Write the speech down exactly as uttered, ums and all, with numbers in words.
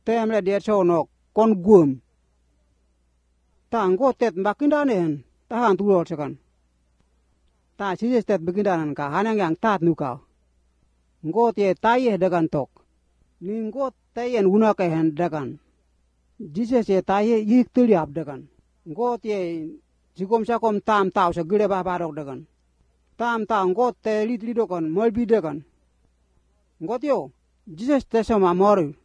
tem le dia sonok kon gum ta ngo tet bakindanen ta han turot sekan ta si tet bakindanan ka hanang yang tat nuka ngo tie taye dagan tok ni ngo tayen una ka hen dagan jise se taye yik tuliap dagan ngo tie jikom sakom tam taw sa gede ba barok dagan tam ta ngo te lit lidokon molbi dagan ngo tio jise te sama moru